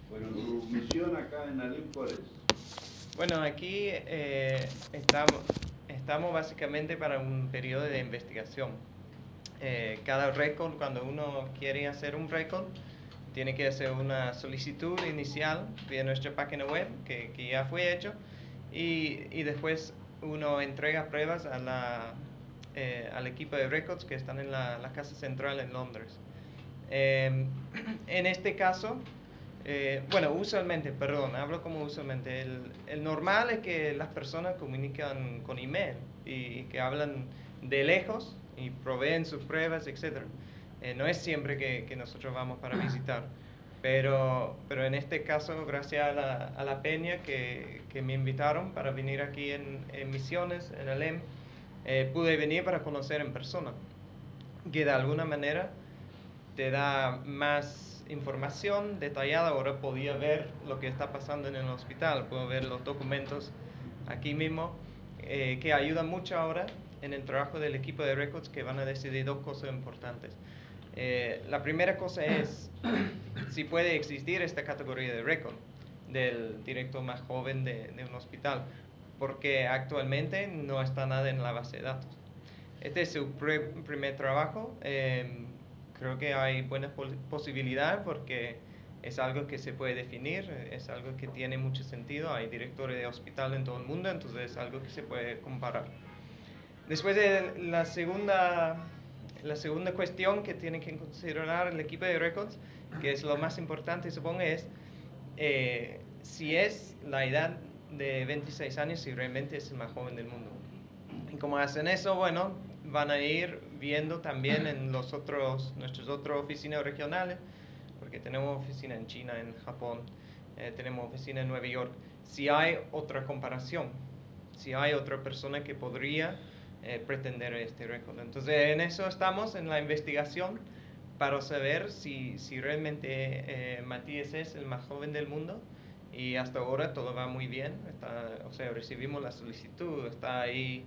Bueno, tu misión acá en Alem, ¿cuál es? Bueno, aquí estamos básicamente para un periodo de investigación. Cada récord, cuando uno quiere hacer un récord, tiene que hacer una solicitud inicial vía nuestra página web, que ya fue hecho, y después uno entrega pruebas al equipo de records que están en la casa central en Londres. Eh, en este caso, bueno, usualmente, perdón, hablo como usualmente. El normal es que las personas comunican con email y que hablan de lejos y proveen sus pruebas, etcétera. No es siempre que nosotros vamos para visitar. Pero en este caso, gracias a la peña que me invitaron para venir aquí en Misiones, en Alem, pude venir para conocer en persona. Que de alguna manera te da más información detallada. Ahora podía ver lo que está pasando en el hospital, puedo ver los documentos aquí mismo, que ayuda mucho ahora en el trabajo del equipo de records, que van a decidir dos cosas importantes. La primera cosa es si puede existir esta categoría de récord del director más joven de un hospital, porque actualmente no está nada en la base de datos. Este es su primer trabajo. Creo que hay buenas posibilidades porque es algo que se puede definir, es algo que tiene mucho sentido. Hay directores de hospital en todo el mundo, entonces es algo que se puede comparar. Después de la segunda cuestión que tiene que considerar el equipo de records, que es lo más importante, supongo, es si es la edad de 26 años, si realmente es el más joven del mundo. Y como hacen eso, bueno, van a ir viendo también en nuestras otras oficinas regionales, porque tenemos oficina en China, en Japón, tenemos oficina en Nueva York, si hay otra comparación, si hay otra persona que podría pretender este récord. Entonces, en eso estamos, en la investigación, para saber si realmente Matías es el más joven del mundo. Y hasta ahora todo va muy bien. O sea, recibimos la solicitud, está ahí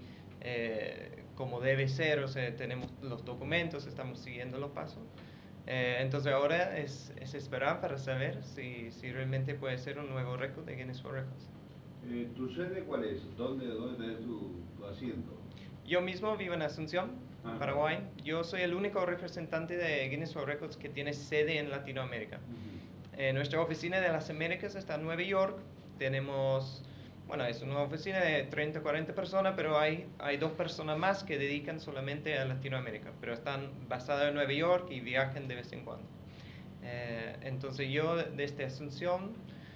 como debe ser, o sea, tenemos los documentos, estamos siguiendo los pasos. Entonces ahora es esperar para saber si realmente puede ser un nuevo récord de Guinness World Records. ¿Tu sede cuál es? ¿Dónde tenés tu asiento? Yo mismo vivo en Asunción, Ajá. Paraguay. Yo soy el único representante de Guinness World Records que tiene sede en Latinoamérica. Ujú. Nuestra oficina de las Américas está en Nueva York. Tenemos, bueno, es una oficina de 30 o 40 personas, pero hay dos personas más que dedican solamente a Latinoamérica, pero están basadas en Nueva York y viajan de vez en cuando. Entonces yo desde Asunción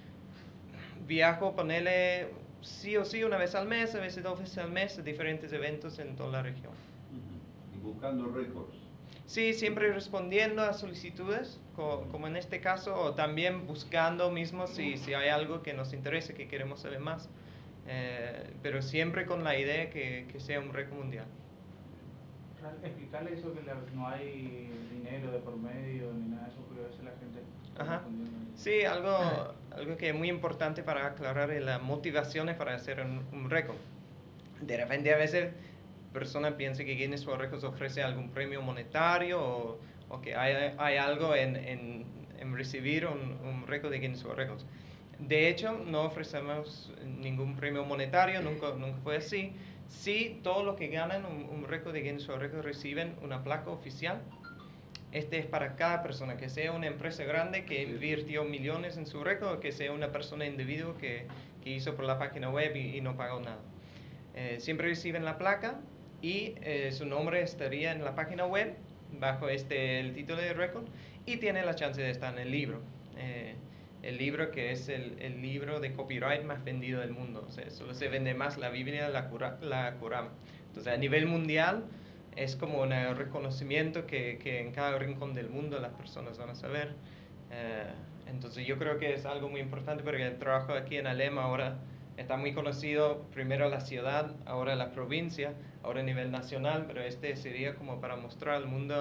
viajo, ponele sí o sí una vez al mes, a veces dos veces al mes, a diferentes eventos en toda la región. Ujú. Y buscando récords. Sí, siempre respondiendo a solicitudes, Ujú. como en este caso, o también buscando mismo si hay algo que nos interese, que queremos saber más. Pero siempre con la idea que sea un récord mundial. Explicarle eso que no hay dinero de por medio ni nada de eso, porque a veces la gente está Ajá. confundiendo ahí. Sí, algo que es muy importante para aclarar es las motivaciones para hacer un récord. De repente a veces personas piensan que Guinness World Records ofrece algún premio monetario o que hay algo en recibir un récord de Guinness World Records. De hecho, no ofrecemos ningún premio monetario, nunca fue así. Sí, todos los que ganan un récord de Guinness World Records reciben una placa oficial. Este es para cada persona, que sea una empresa grande que Sí, sí. invirtió millones en su récord, que sea una persona individuo que hizo por la página web y no pagó nada. Siempre reciben la placa y su nombre estaría en la página web bajo el título de récord y tiene la chance de estar en el libro. Eh, el libro que es el libro de copyright más vendido del mundo. O sea, solo se vende más la Biblia, la Corán. Entonces, a nivel mundial, es como un reconocimiento que en cada rincón del mundo las personas van a saber. Eh, entonces, yo creo que es algo muy importante porque el trabajo aquí en Alema ahora está muy conocido, primero la ciudad, ahora la provincia, ahora a nivel nacional, pero este sería como para mostrar al mundo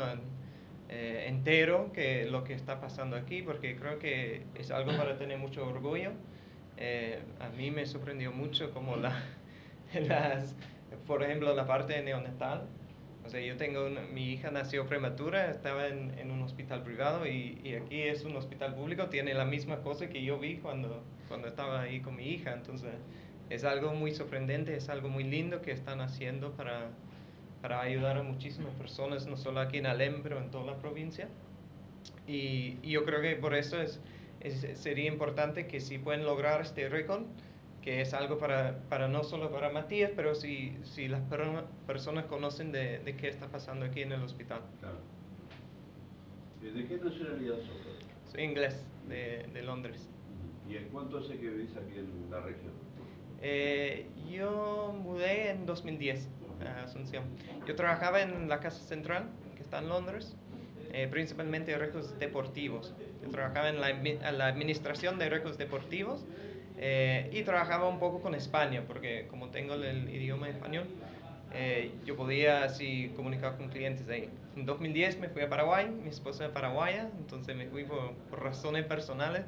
entero que lo que está pasando aquí, porque creo que es algo para tener mucho orgullo. A mí me sorprendió mucho como las, por ejemplo, la parte neonatal. O sea, mi hija nació prematura, estaba en un hospital privado y aquí es un hospital público, tiene la misma cosa que yo vi cuando estaba ahí con mi hija. Entonces, es algo muy sorprendente, es algo muy lindo que están haciendo para ayudar a muchísimas personas, no solo aquí en Alem, pero en toda la provincia. Y yo creo que por eso sería importante que si pueden lograr este récord, que es algo para no solo para Matías, pero si las personas conocen de qué está pasando aquí en el hospital. Claro. ¿De qué nacionalidad sos? Soy inglés, de Londres. ¿Y en cuánto hace que vivís aquí en la región? Yo mudé en 2010 a Asunción. Yo trabajaba en la Casa Central, que está en Londres, principalmente récords deportivos. Yo trabajaba en la administración de récords deportivos y trabajaba un poco con España, porque como tengo el idioma español, yo podía así comunicar con clientes ahí. En 2010 me fui a Paraguay, mi esposa es paraguaya, entonces me fui por razones personales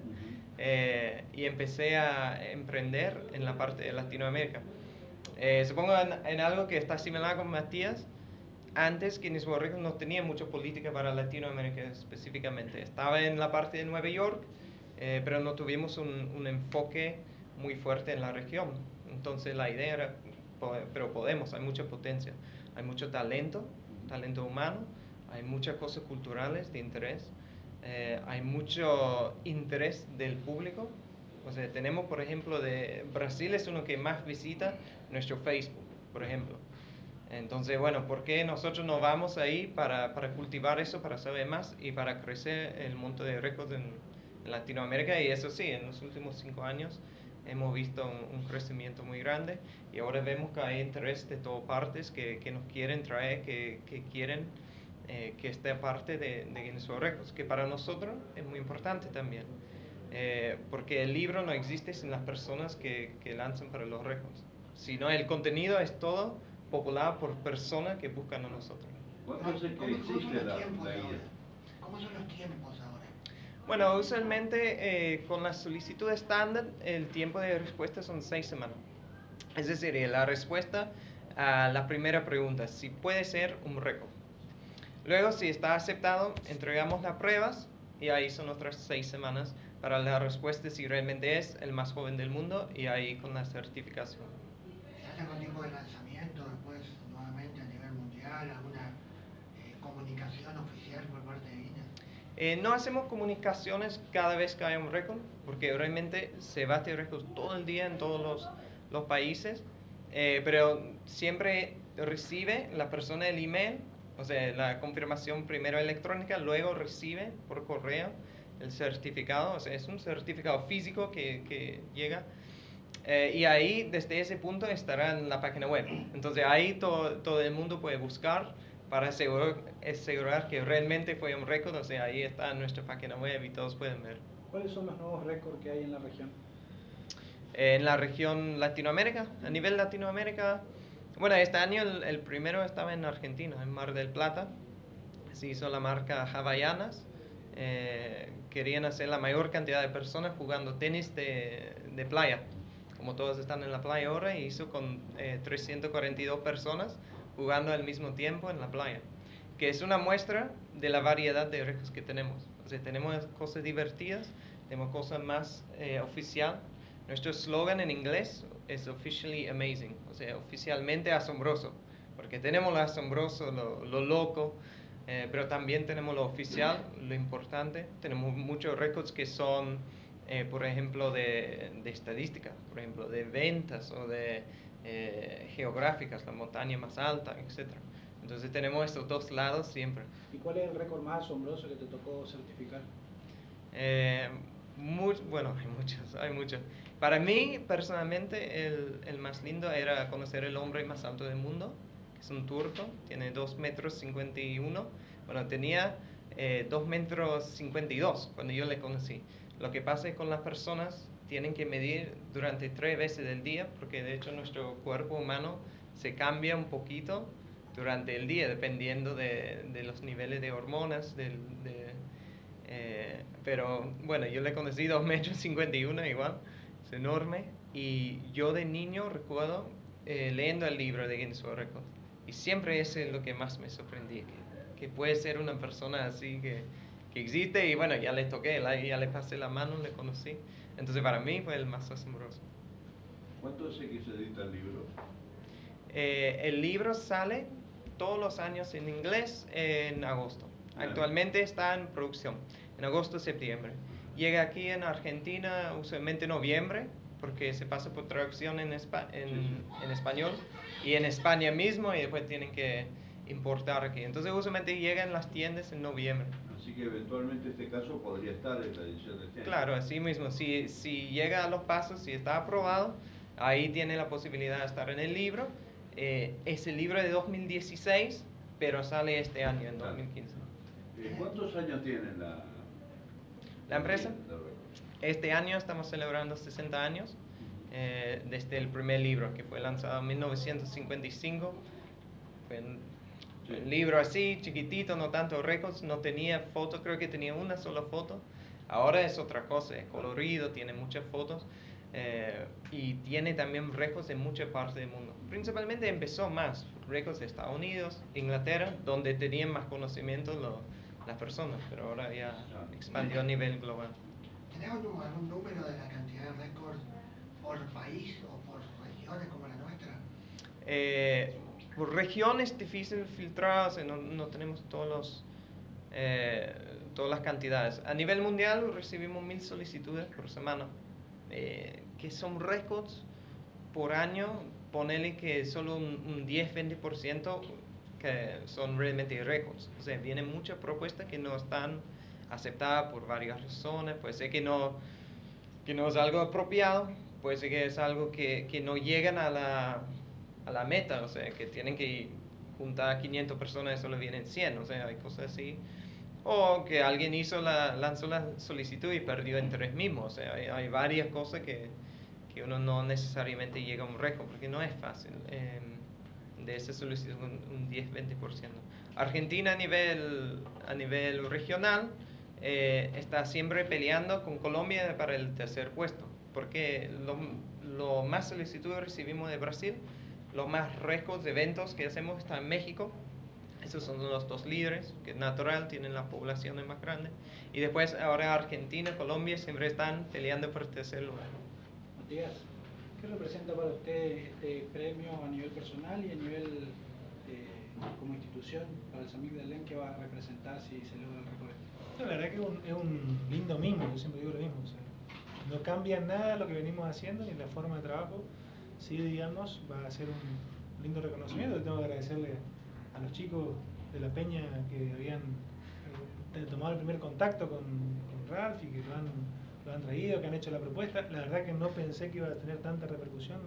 y empecé a emprender en la parte de Latinoamérica. Supongo en algo que está similar con Matías. Antes Guinness World Records no tenía mucha política para Latinoamérica específicamente. Estaba en la parte de Nueva York, pero no tuvimos un enfoque muy fuerte en la región. Entonces la idea era, pero podemos, hay mucha potencia, hay mucho talento, talento humano, hay muchas cosas culturales de interés, hay mucho interés del público. O sea, tenemos, por ejemplo, Brasil es uno que más visita nuestro Facebook, por ejemplo. Entonces, bueno, ¿por qué nosotros no vamos ahí para cultivar eso, para saber más y para crecer el monto de récords en Latinoamérica? Y eso sí, en los últimos 5 años hemos visto un crecimiento muy grande y ahora vemos que hay interés de todas partes que nos quieren traer, que quieren que esté parte de Guinness World Records, que para nosotros es muy importante también. Porque el libro no existe sin las personas que lanzan para los récords, sino el contenido es todo popular por personas que buscan a nosotros. ¿Cuánto hace que ¿Cómo son existe los la tiempos guía? ahora? ¿Cómo son los tiempos ahora? Bueno, usualmente con la solicitud estándar el tiempo de respuesta son 6 semanas. Es decir, la respuesta a la primera pregunta, si puede ser un récord. Luego, si está aceptado, entregamos las pruebas y ahí son otras 6 semanas para la respuesta si realmente es el más joven del mundo y ahí con la certificación. ¿Se hace algún tipo de lanzamiento después nuevamente a nivel mundial? ¿Alguna comunicación oficial por parte de Guinness? No hacemos comunicaciones cada vez que hay un récord, porque realmente se bate récords todo el día en todos los países, pero siempre recibe la persona el email, o sea, la confirmación primero electrónica, luego recibe por correo el certificado, o sea, es un certificado físico que llega. Y ahí, desde ese punto, estará en la página web. Entonces ahí todo el mundo puede buscar para asegurar que realmente fue un récord. O sea, ahí está nuestra página web y todos pueden ver. ¿Cuáles son los nuevos récords que hay en la región? En la región Latinoamérica, a nivel Latinoamérica, bueno, este año el primero estaba en Argentina, en Mar del Plata. Se hizo la marca Havaianas. Querían hacer la mayor cantidad de personas jugando tenis de playa. Como todos están en la playa ahora, hizo con 342 personas jugando al mismo tiempo en la playa. Que es una muestra de la variedad de récords que tenemos. O sea, tenemos cosas divertidas, tenemos cosas más oficial. Nuestro slogan en inglés es officially amazing, o sea, oficialmente asombroso, porque tenemos lo asombroso, lo loco, pero también tenemos lo oficial, lo importante. Tenemos muchos récords que son, por ejemplo, de estadística, por ejemplo, de ventas o de geográficas, la montaña más alta, etc. Entonces tenemos estos dos lados siempre. ¿Y cuál es el récord más asombroso que te tocó certificar? Eh, bueno, hay muchos. Para mí, personalmente, el más lindo era conocer el hombre más alto del mundo, que es un turco, tiene 2 metros 51. Bueno, tenía 2 metros 52 cuando yo le conocí. Lo que pasa es que con las personas tienen que medir durante 3 veces del día, porque de hecho nuestro cuerpo humano se cambia un poquito durante el día, dependiendo de los niveles de hormonas, pero bueno, yo le conocí 2 metros 51 igual, es enorme. Y yo de niño recuerdo leyendo el libro de Guinness World Records. Y siempre ese es lo que más me sorprendía, que puede ser una persona así que existe y bueno, ya le toqué, ya le pasé la mano, le conocí. Entonces para mí fue el más asombroso. ¿Cuánto hace que se edita el libro? El libro sale todos los años en inglés en agosto. Claro. Actualmente está en producción, en agosto-septiembre. Llega aquí en Argentina usualmente en noviembre, porque se pasa por traducción en español, y en España mismo, y después tienen que importar aquí. Entonces usualmente llega en las tiendas en noviembre. Así que eventualmente este caso podría estar en la edición de este año. Claro, así mismo, si llega a los pasos, si está aprobado, ahí tiene la posibilidad de estar en el libro. Es el libro de 2016, pero sale este año, en 2015. ¿Cuántos años tiene ¿La empresa? de récord? Este año estamos celebrando 60 años desde el primer libro, que fue lanzado en 1955. Fue un libro así, chiquitito, no tanto récords, no tenía fotos, creo que tenía una sola foto. Ahora es otra cosa, es colorido, tiene muchas fotos y tiene también récords en muchas partes del mundo. Principalmente empezó más récords de Estados Unidos, Inglaterra, donde tenían más conocimiento las personas, pero ahora ya expandió a nivel global. ¿Tenés algún número de la cantidad de récords por país o por regiones como la nuestra? Por región es difícil filtrar, o sea, no tenemos todas las cantidades. A nivel mundial recibimos 1000 solicitudes por semana, que son récords por año. Ponele que solo un 10-20% que son realmente récords. O sea, vienen muchas propuestas que no están aceptadas por varias razones. Puede ser que no es algo apropiado, puede ser que es algo que no llegan a la meta, o sea, que tienen que juntar 500 personas y solo vienen 100, o sea, hay cosas así. O que alguien lanzó la solicitud y perdió interés mismo, o sea, hay varias cosas que uno no necesariamente llega a un récord, porque no es fácil. De esa solicitud un 10-20%. Argentina a nivel regional está siempre peleando con Colombia para el tercer puesto, porque lo más solicitudes recibimos de Brasil, los más récords de eventos que hacemos está en México. Esos son los dos líderes, que es natural, tienen las poblaciones más grandes. Y después ahora Argentina, Colombia siempre están peleando por el tercer lugar. Matías, ¿qué representa para usted este premio a nivel personal y a nivel como institución para el SAMIC de Alem? ¿Qué va a representar si se logra el récord? No, la verdad que es un lindo mimo, yo siempre digo lo mismo. O sea, no cambia nada lo que venimos haciendo ni la forma de trabajo. Sí, digamos, va a ser un lindo reconocimiento. Tengo que agradecerle a los chicos de la Peña que habían tomado el primer contacto con Ralph y que lo han traído, que han hecho la propuesta. La verdad que no pensé que iba a tener tanta repercusión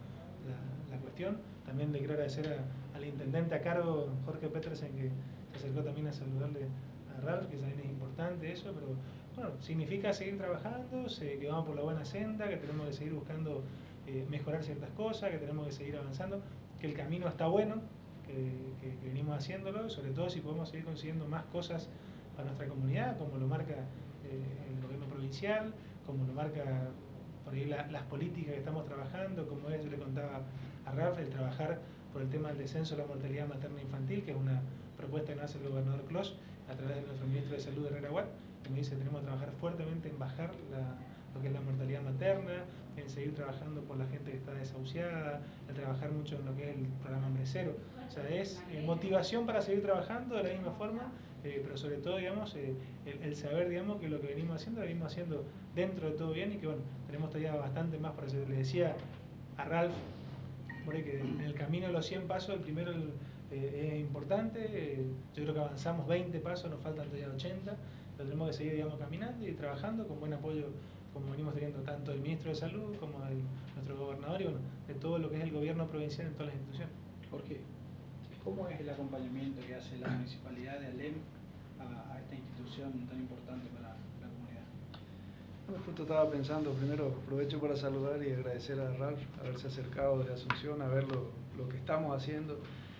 la cuestión. También le quiero agradecer al intendente a cargo, Jorge Petersen, que se acercó también a saludarle a Ralph, que también es importante eso, pero bueno, significa seguir trabajando, que vamos por la buena senda, que tenemos que seguir buscando mejorar ciertas cosas, que tenemos que seguir avanzando, que el camino está bueno, que venimos haciéndolo, sobre todo si podemos seguir consiguiendo más cosas para nuestra comunidad, como lo marca el gobierno provincial, como lo marca por ahí las políticas que estamos trabajando, como yo le contaba a Ralph, el trabajar por el tema del descenso de la mortalidad materna infantil, que es una propuesta que nos hace el gobernador Clos a través de nuestro ministro de Salud, Herrera Watt, que me dice que tenemos que trabajar fuertemente en bajar lo que es la mortalidad materna, en seguir trabajando por la gente que está desahuciada, en trabajar mucho en lo que es el programa Hambre Cero. O sea, es motivación para seguir trabajando de la misma forma, pero sobre todo, digamos, el saber, digamos, que lo que venimos haciendo, lo venimos haciendo dentro de todo bien y que, bueno, tenemos todavía bastante más para hacer. Le decía a Ralph, por ahí que en el camino de los 100 pasos, el primero es importante, yo creo que avanzamos 20 pasos, nos faltan todavía 80, pero tenemos que seguir, digamos, caminando y trabajando con buen apoyo, como venimos teniendo tanto del ministro de Salud como de nuestro gobernador y bueno, de todo lo que es el gobierno provincial en todas las instituciones. Jorge, ¿cómo es el acompañamiento que hace la Municipalidad de Alem a esta institución tan importante para la comunidad? Bueno, justo estaba pensando, primero aprovecho para saludar y agradecer a Ralph haberse acercado de Asunción a ver lo que estamos haciendo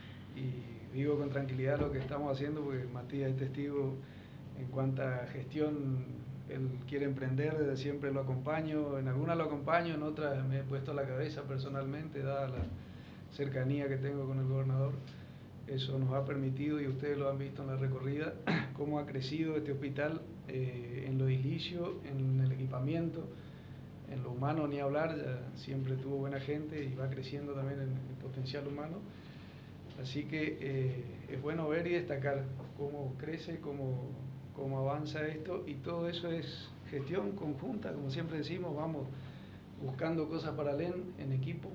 y digo con tranquilidad lo que estamos haciendo porque Matías es testigo en cuanto a gestión. Él quiere emprender, desde siempre lo acompaño, en algunas lo acompaño, en otras me he puesto a la cabeza personalmente, dada la cercanía que tengo con el gobernador. Eso nos ha permitido, y ustedes lo han visto en la recorrida, cómo ha crecido este hospital en lo edilicio, en el equipamiento, en lo humano ni hablar, ya siempre tuvo buena gente y va creciendo también en el potencial humano. Así que es bueno ver y destacar cómo crece, cómo avanza esto, y todo eso es gestión conjunta, como siempre decimos, vamos buscando cosas para LEN en equipo,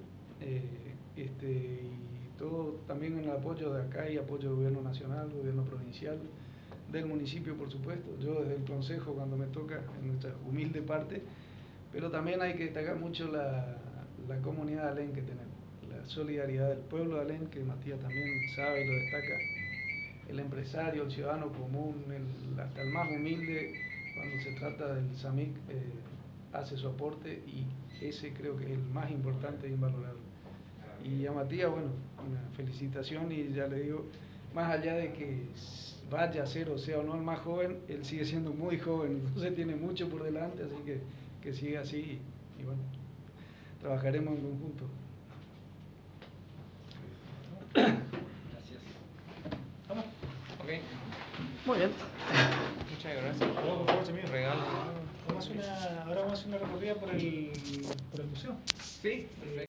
y todo también en el apoyo de acá y apoyo del gobierno nacional, gobierno provincial, del municipio por supuesto, yo desde el consejo cuando me toca en nuestra humilde parte, pero también hay que destacar mucho la comunidad de Alén que tenemos, la solidaridad del pueblo de Alén, que Matías también sabe y lo destaca, el empresario, el ciudadano común, hasta el más humilde, cuando se trata del SAMIC, hace su aporte, y ese creo que es el más importante e invalorable. Y a Matías, bueno, una felicitación, y ya le digo, más allá de que vaya a ser o sea o no el más joven, él sigue siendo muy joven, entonces tiene mucho por delante, así que siga así, y bueno, trabajaremos en conjunto. Gracias. ¿Vamos? Ok, Muy bien. muchas gracias. Por favor, Semillo. Regalo. Ahora vamos a hacer una recorrida por el museo. Sí, perfecto.